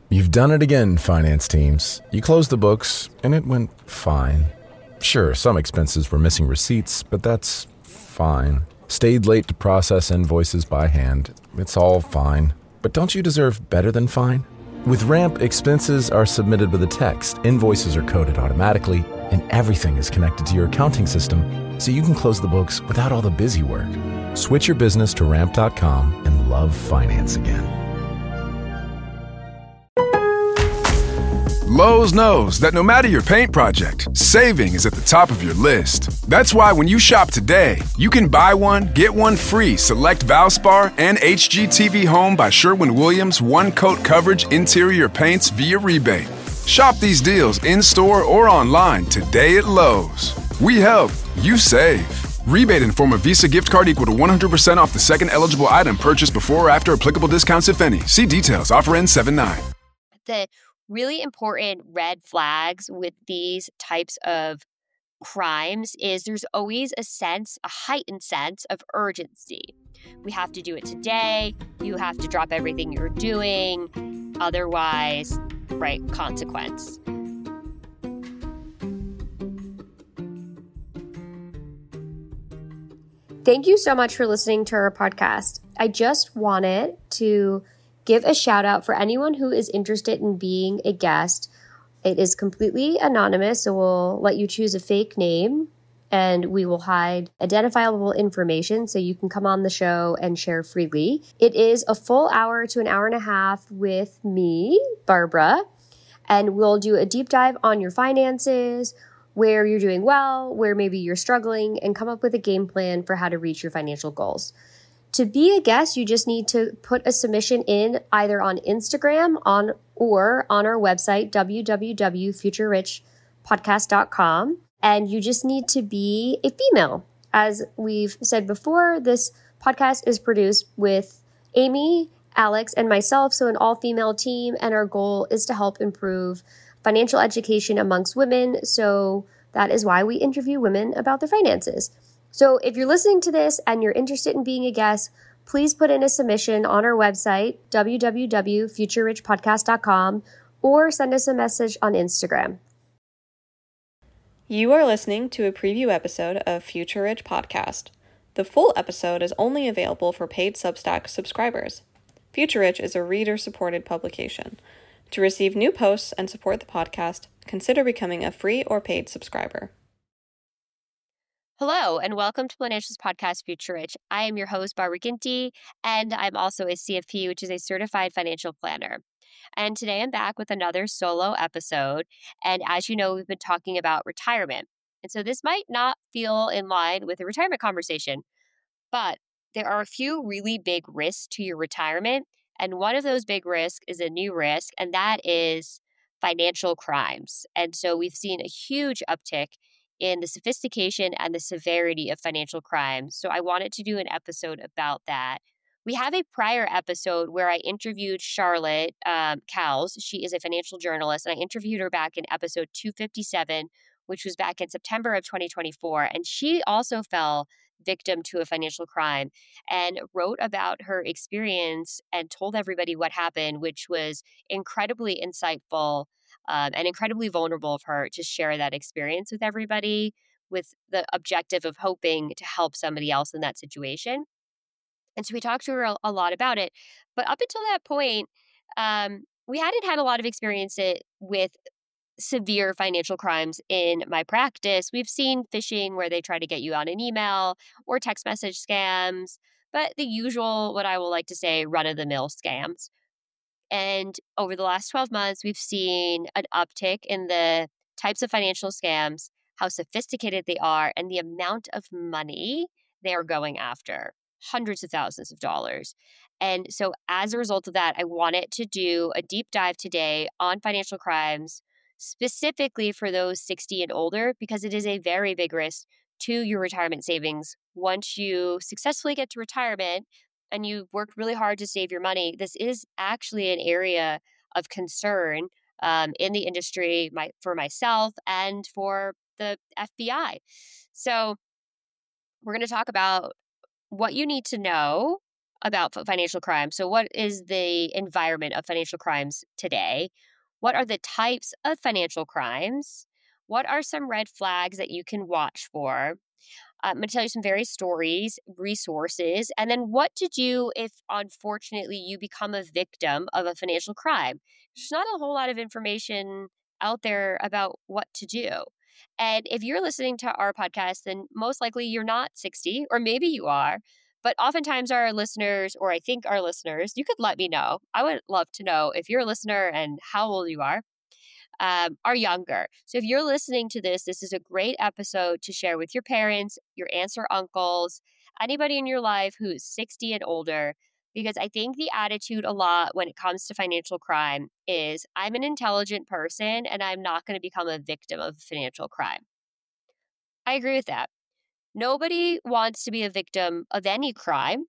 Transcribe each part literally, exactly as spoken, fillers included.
You've done it again, finance teams. You closed the books, and it went fine. Sure, some expenses were missing receipts, but that's fine. Stayed late to process invoices by hand. It's all fine. But don't you deserve better than fine? With Ramp, expenses are submitted with a text, invoices are coded automatically, and everything is connected to your accounting system, so you can close the books without all the busy work. Switch your business to ramp dot com and love finance again. Lowe's knows that no matter your paint project, saving is at the top of your list. That's why when you shop today, you can buy one, get one free select Valspar and H G T V Home by Sherwin-Williams one-coat coverage interior paints via rebate. Shop these deals in-store or online today at Lowe's. We help, you save. Rebate in form of Visa gift card equal to one hundred percent off the second eligible item purchased before or after applicable discounts, if any. See details. Offer ends seven nine. The really important red flags with these types of crimes is there's always a sense, a heightened sense of urgency. We have to do it today. You have to drop everything you're doing. Otherwise, right, consequence. Thank you so much for listening to our podcast. I just wanted to give a shout out for anyone who is interested in being a guest. It is completely anonymous, so we'll let you choose a fake name and we will hide identifiable information so you can come on the show and share freely. It is a full hour to an hour and a half with me, Barbara, and we'll do a deep dive on your finances, where you're doing well, where maybe you're struggling, and come up with a game plan for how to reach your financial goals. To be a guest, you just need to put a submission in either on Instagram on or on our website, w w w dot future rich podcast dot com. And you just need to be a female. As we've said before, this podcast is produced with Amy, Alex, and myself, so an all-female team. And our goal is to help improve financial education amongst women. So that is why we interview women about their finances. So if you're listening to this and you're interested in being a guest, please put in a submission on our website, w w w dot future rich podcast dot com, or send us a message on Instagram. You are listening to a preview episode of Future Rich Podcast. The full episode is only available for paid Substack subscribers. Future Rich is a reader-supported publication. To receive new posts and support the podcast, consider becoming a free or paid subscriber. Hello, and welcome to Financials Podcast Future Rich. I am your host, Barbara Ginty, and I'm also a C F P, which is a certified financial planner. And today I'm back with another solo episode. And as you know, we've been talking about retirement. And so this might not feel in line with a retirement conversation, but there are a few really big risks to your retirement. And one of those big risks is a new risk, and that is financial crimes. And so we've seen a huge uptick in the sophistication and the severity of financial crimes. So I wanted to do an episode about that. We have a prior episode where I interviewed Charlotte um, Cowles. She is a financial journalist, and I interviewed her back in episode two fifty-seven, which was back in September of twenty twenty-four. And she also fell victim to a financial crime and wrote about her experience and told everybody what happened, which was incredibly insightful um, and incredibly vulnerable of her to share that experience with everybody with the objective of hoping to help somebody else in that situation. And so we talked to her a, a lot about it. But up until that point, um, we hadn't had a lot of experience it, with severe financial crimes in my practice. We've seen phishing where they try to get you on an email or text message scams, but the usual, what I will like to say, run-of-the-mill scams. And over the last twelve months, we've seen an uptick in the types of financial scams, how sophisticated they are, and the amount of money they are going after. Hundreds of thousands of dollars. And so as a result of that, I wanted to do a deep dive today on financial crimes, specifically for those sixty and older, because it is a very big risk to your retirement savings. Once you successfully get to retirement and you've worked really hard to save your money, this is actually an area of concern um, in the industry my, for myself and for the F B I. So we're going to talk about what you need to know about financial crime. So what is the environment of financial crimes today? What are the types of financial crimes? What are some red flags that you can watch for? I'm going to tell you some various stories, resources, and then what to do if, unfortunately, you become a victim of a financial crime. There's not a whole lot of information out there about what to do. And if you're listening to our podcast, then most likely you're not sixty, or maybe you are. But oftentimes our listeners, or I think our listeners, you could let me know. I would love to know if you're a listener and how old you are. Um, are younger. So if you're listening to this, this is a great episode to share with your parents, your aunts or uncles, anybody in your life who's sixty and older, because I think the attitude a lot when it comes to financial crime is I'm an intelligent person and I'm not going to become a victim of financial crime. I agree with that. Nobody wants to be a victim of any crime.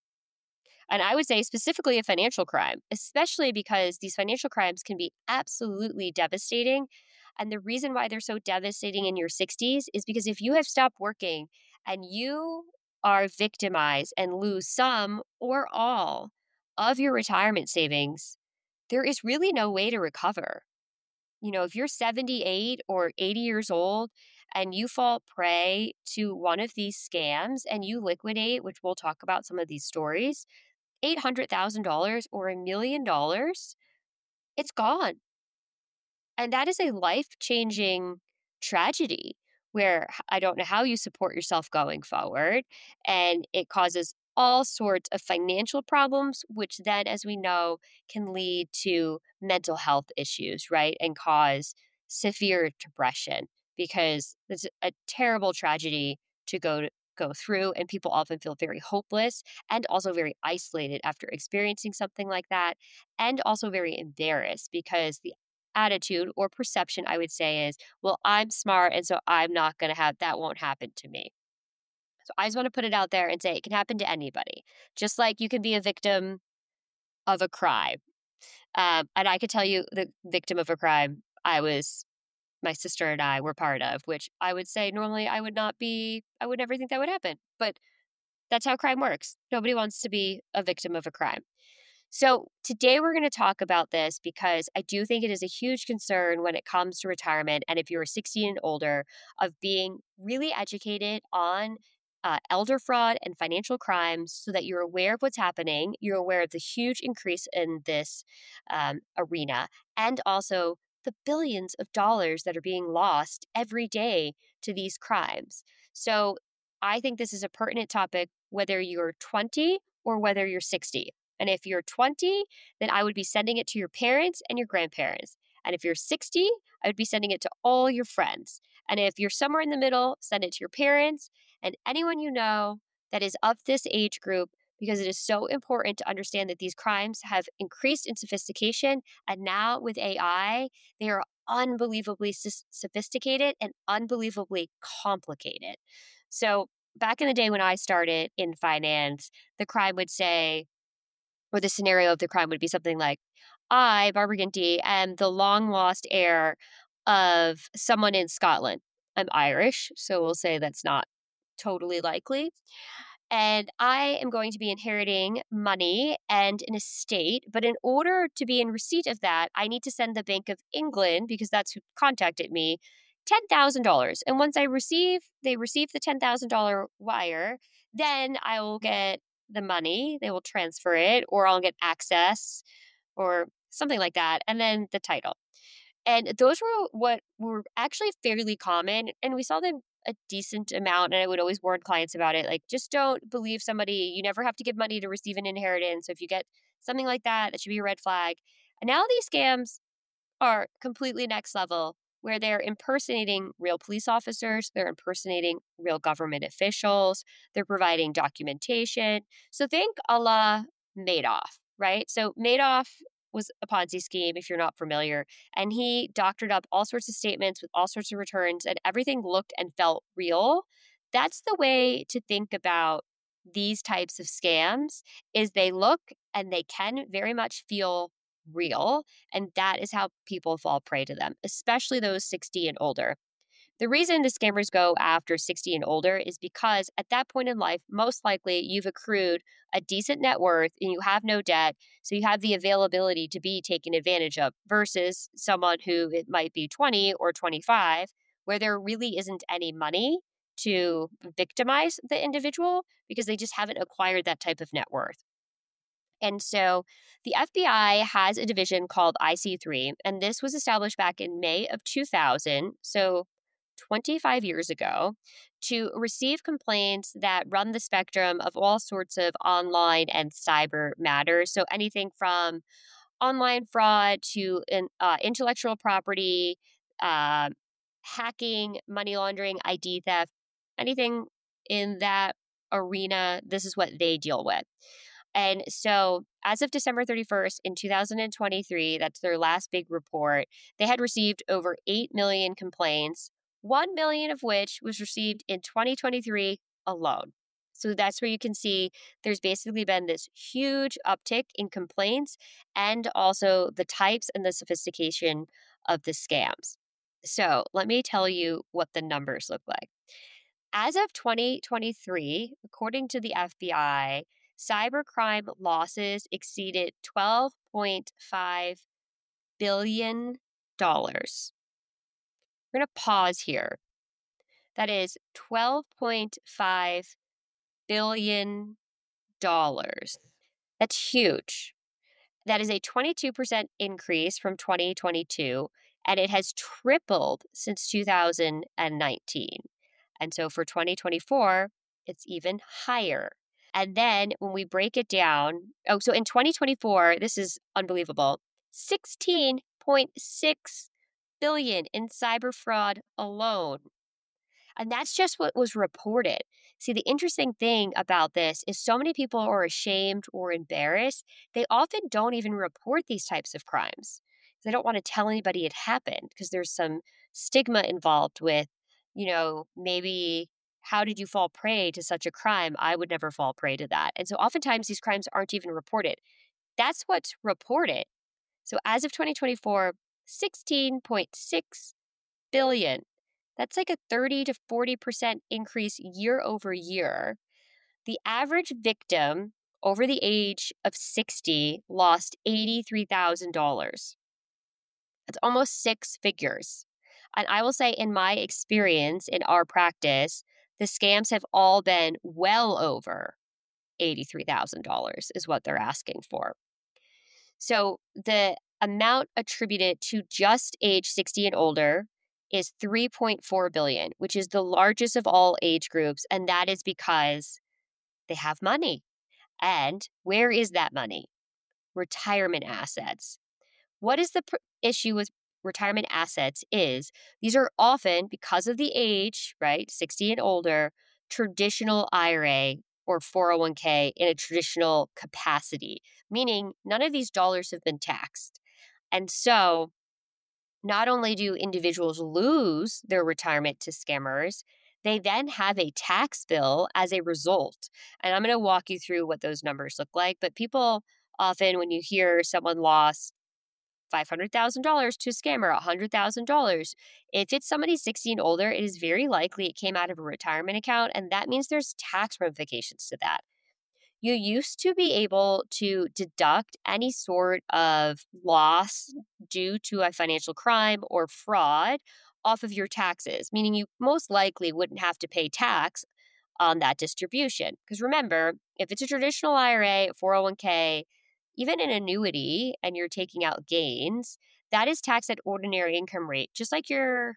And I would say specifically a financial crime, especially because these financial crimes can be absolutely devastating. And the reason why they're so devastating in your sixties is because if you have stopped working and you are victimized and lose some or all of your retirement savings, there is really no way to recover. You know, if you're seventy-eight or eighty years old and you fall prey to one of these scams and you liquidate, which we'll talk about some of these stories, eight hundred thousand dollars or a million dollars, it's gone. And that is a life-changing tragedy where I don't know how you support yourself going forward. And it causes all sorts of financial problems, which then, as we know, can lead to mental health issues, right? And cause severe depression because it's a terrible tragedy to go to, go through. And people often feel very hopeless and also very isolated after experiencing something like that. And also very embarrassed because the attitude or perception, I would say, is, well, I'm smart, and so I'm not going to have, that won't happen to me. So I just want to put it out there and say it can happen to anybody, just like you can be a victim of a crime. Um, and I could tell you the victim of a crime I was, my sister and I were part of, which I would say normally I would not be, I would never think that would happen. But that's how crime works. Nobody wants to be a victim of a crime. So today we're going to talk about this because I do think it is a huge concern when it comes to retirement. And if you're sixty and older, of being really educated on uh, elder fraud and financial crimes so that you're aware of what's happening. You're aware of the huge increase in this um, arena and also the billions of dollars that are being lost every day to these crimes. So I think this is a pertinent topic, whether you're twenty or whether you're sixty. And if you're twenty, then I would be sending it to your parents and your grandparents. And if you're sixty, I would be sending it to all your friends. And if you're somewhere in the middle, send it to your parents and anyone you know that is of this age group, because it is so important to understand that these crimes have increased in sophistication. And now with A I, they are unbelievably sophisticated and unbelievably complicated. So back in the day when I started in finance, the crime would say, or the scenario of the crime would be something like, I, Barbara Ginty, am the long lost heir of someone in Scotland. I'm Irish, so we'll say that's not totally likely. And I am going to be inheriting money and an estate. But in order to be in receipt of that, I need to send the Bank of England, because that's who contacted me, ten thousand dollars. And once I receive, they receive the ten thousand dollars wire, then I will get the money, they will transfer it, or I'll get access or something like that, and then the title. And those were what were actually fairly common, and we saw them a decent amount, and I would always warn clients about it. Like, just don't believe somebody. You never have to give money to receive an inheritance. So if you get something like that, that should be a red flag. And now these scams are completely next level, where they're impersonating real police officers, they're impersonating real government officials, they're providing documentation. So think a la Madoff, right? So Madoff was a Ponzi scheme, if you're not familiar, and he doctored up all sorts of statements with all sorts of returns, and everything looked and felt real. That's the way to think about these types of scams, is they look and they can very much feel real. And that is how people fall prey to them, especially those sixty and older. The reason the scammers go after sixty and older is because at that point in life, most likely you've accrued a decent net worth and you have no debt. So you have the availability to be taken advantage of versus someone who it might be twenty or twenty-five, where there really isn't any money to victimize the individual because they just haven't acquired that type of net worth. And so the F B I has a division called I C three, and this was established back in May of two thousand, so twenty-five years ago, to receive complaints that run the spectrum of all sorts of online and cyber matters. So anything from online fraud to uh, intellectual property, uh, hacking, money laundering, I D theft, anything in that arena, this is what they deal with. And so as of December thirty-first in two thousand twenty-three, that's their last big report, they had received over eight million complaints, one million of which was received in twenty twenty-three alone. So that's where you can see there's basically been this huge uptick in complaints and also the types and the sophistication of the scams. So let me tell you what the numbers look like. As of twenty twenty-three, according to the F B I, cybercrime losses exceeded twelve point five billion dollars. We're going to pause here. That is twelve point five billion dollars. That's huge. That is a twenty-two percent increase from twenty twenty-two, and it has tripled since two thousand nineteen. And so for twenty twenty-four, it's even higher. And then when we break it down, oh, so in twenty twenty-four, this is unbelievable, sixteen point six billion dollars in cyber fraud alone. And that's just what was reported. See, the interesting thing about this is so many people are ashamed or embarrassed. They often don't even report these types of crimes. They don't want to tell anybody it happened because there's some stigma involved with, you know, maybe how did you fall prey to such a crime? I would never fall prey to that. And so oftentimes these crimes aren't even reported. That's what's reported. So as of twenty twenty-four, sixteen point six billion dollars. That's like a thirty to forty percent increase year over year. The average victim over the age of sixty lost eighty-three thousand dollars. That's almost six figures. And I will say, in my experience, in our practice, the scams have all been well over eighty-three thousand dollars is what they're asking for. So the amount attributed to just age sixty and older is three point four billion dollars, which is the largest of all age groups. And that is because they have money. And where is that money? Retirement assets. What is the pr- issue with retirement assets is these are often, because of the age, right, sixty and older, traditional I R A or four oh one k in a traditional capacity, meaning none of these dollars have been taxed. And so not only do individuals lose their retirement to scammers, they then have a tax bill as a result. And I'm going to walk you through what those numbers look like. But people often, when you hear someone lost five hundred thousand dollars to a scammer, one hundred thousand dollars, if it's somebody sixty and older, it is very likely it came out of a retirement account. And that means there's tax ramifications to that. You used to be able to deduct any sort of loss due to a financial crime or fraud off of your taxes, meaning you most likely wouldn't have to pay tax on that distribution. Because remember, if it's a traditional I R A, four oh one k, even an annuity, and you're taking out gains, that is taxed at ordinary income rate, just like your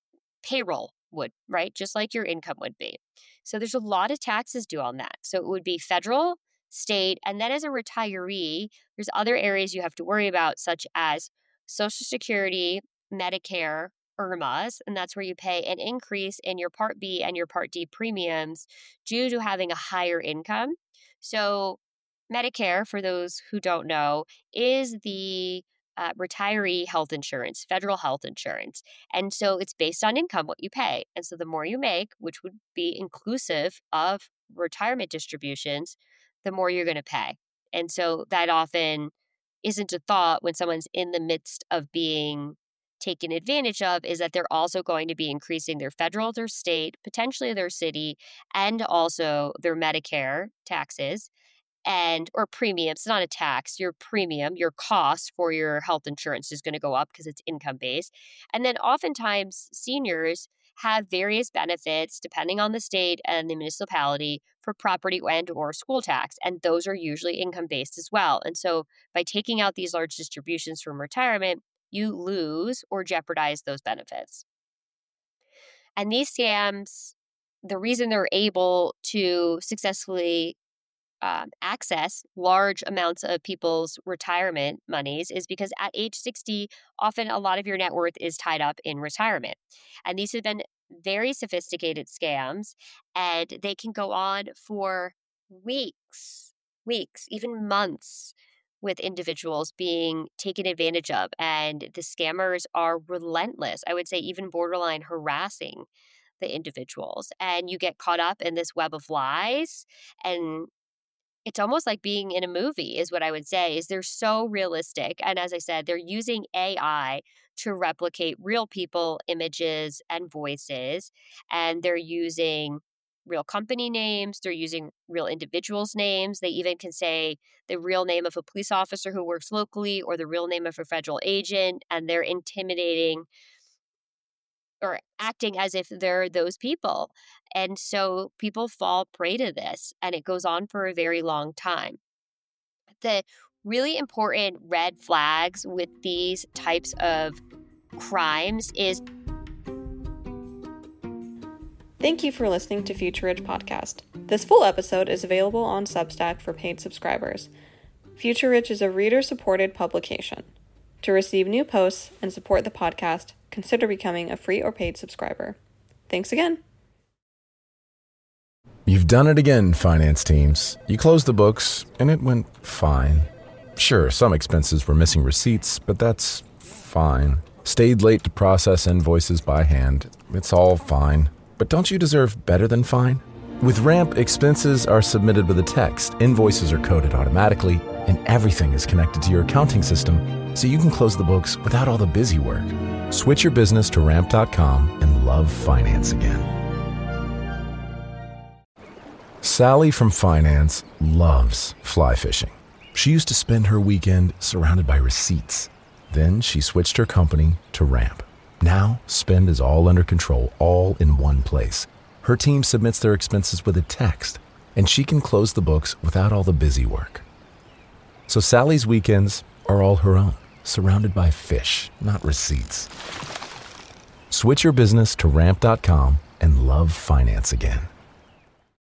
payroll would, right? Just like your income would be. So there's a lot of taxes due on that. So it would be federal, state, and then as a retiree, there's other areas you have to worry about, such as Social Security, Medicare, I R M As, and that's where you pay an increase in your Part B and your Part D premiums due to having a higher income. So Medicare, for those who don't know, is the uh, retiree health insurance, federal health insurance. And so it's based on income, what you pay. And so the more you make, which would be inclusive of retirement distributions, the more you're going to pay. And so that often isn't a thought when someone's in the midst of being taken advantage of is that they're also going to be increasing their federal, their state, potentially their city, and also their Medicare taxes and or premiums. It's not a tax. Your premium, your cost for your health insurance is going to go up because it's income based. And then oftentimes seniors have various benefits depending on the state and the municipality for property and or school tax. And those are usually income based as well. And so by taking out these large distributions from retirement, you lose or jeopardize those benefits. And these scams, the reason they're able to successfully um, access large amounts of people's retirement monies is because at age sixty, often a lot of your net worth is tied up in retirement. And these have been very sophisticated scams, and they can go on for weeks, weeks, even months, with individuals being taken advantage of. And the scammers are relentless. I would say even borderline harassing the individuals. And you get caught up in this web of lies. And it's almost like being in a movie is what I would say, is they're so realistic. And as I said, they're using A I to replicate real people, images, and voices. And they're using real company names. They're using real individuals' names. They even can say the real name of a police officer who works locally or the real name of a federal agent. And they're intimidating or acting as if they're those people. And so people fall prey to this, and it goes on for a very long time. The really important red flags with these types of crimes is... Thank you for listening to Future Rich Podcast. This full episode is available on Substack for paid subscribers. Future Rich is a reader-supported publication. To receive new posts and support the podcast, consider becoming a free or paid subscriber. Thanks again. You've done it again, finance teams. You closed the books, and it went fine. Sure, some expenses were missing receipts, but that's fine. Stayed late to process invoices by hand. It's all fine. But don't you deserve better than fine? With Ramp, expenses are submitted with a text, invoices are coded automatically, and everything is connected to your accounting system, so you can close the books without all the busy work. Switch your business to ramp dot com and love finance again. Sally from finance loves fly fishing. She used to spend her weekend surrounded by receipts. Then she switched her company to Ramp. Now, spend is all under control, all in one place. Her team submits their expenses with a text, and she can close the books without all the busy work. So Sally's weekends are all her own, surrounded by fish, not receipts. Switch your business to ramp dot com and love finance again.